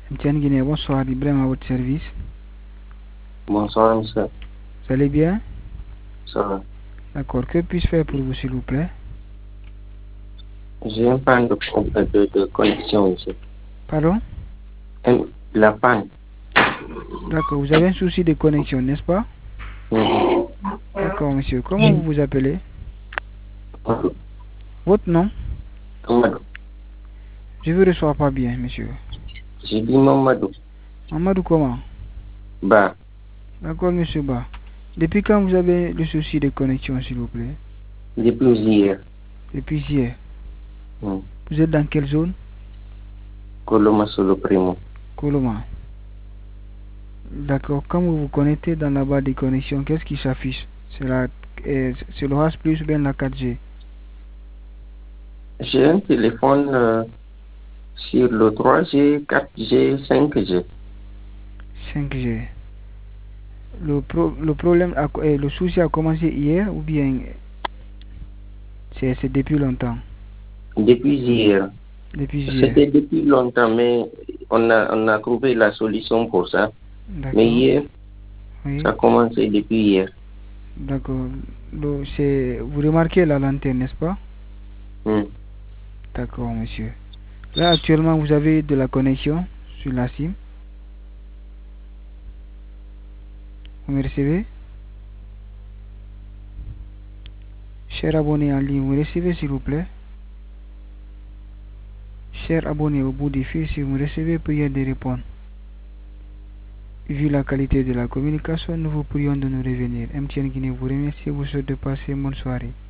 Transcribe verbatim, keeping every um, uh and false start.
Tiens Guinée, bonsoir, Ibrahim à votre service. Bonsoir, monsieur. Vous allez bien? Ça va. D'accord, que puis-je faire pour vous, s'il vous plaît? J'ai un panne de, de, de connexion, monsieur. Pardon? Un- La panne. D'accord, vous avez un souci de connexion, n'est-ce pas? Mhm. D'accord, monsieur. Comment vous vous appelez? Amadou. Votre nom? Amadou. Je ne vous reçois pas bien, monsieur. J'ai dit Mamadou. Mamadou comment? Bah, D'accord, monsieur Ba. Depuis quand vous avez le souci de connexion, s'il vous plaît? depuis hier. Depuis hier. Hmm. Vous êtes dans quelle zone? Coloma Solo Primo. Coloma. D'accord, quand vous vous connectez dans la barre de connexion, qu'est-ce qui s'affiche? C'est la, euh, c'est le H plus ou bien la quatre G? J'ai un téléphone euh, sur le trois G, quatre G, cinq G. cinq G. Le, pro, le problème, a, euh, le souci a commencé hier ou bien c'est c'est depuis longtemps? Depuis hier. Depuis hier. C'était depuis longtemps, mais on a, on a trouvé la solution pour ça. Mais D'accord. hier, Oui. ça a commencé depuis hier. D'accord. Le- c'est- Vous remarquez la lanterne, n'est-ce pas? Hmm. D'accord, monsieur. Là, actuellement, vous avez de la connexion sur la SIM. Vous me recevez? Cher abonné en ligne, vous me recevez, s'il vous plaît? Cher abonné au bout du fil, si vous me recevez, priez de répondre. Vu la qualité de la communication, nous vous prions de nous revenir. M T N Guinée vous remercie et vous souhaite de passer une bonne soirée.